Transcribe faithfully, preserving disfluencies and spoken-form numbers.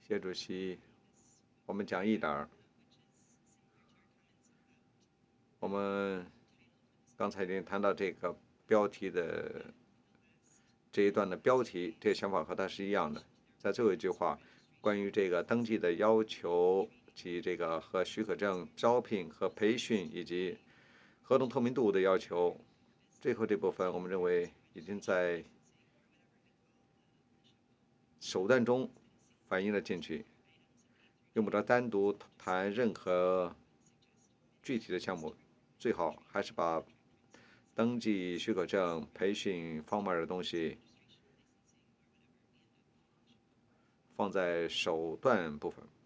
谢主席，我们讲一点儿。我们刚才已经谈到这个标题的这一段的标题，这个想法和它是一样的。在最后一句话，关于这个登记的要求及这个和许可证、招聘和培训以及合同透明度的要求，最后这部分我们认为已经在手段中反映了进去，用不着单独谈任何具体的项目，最好还是把登记许可证、培训方面的东西放在手段部分。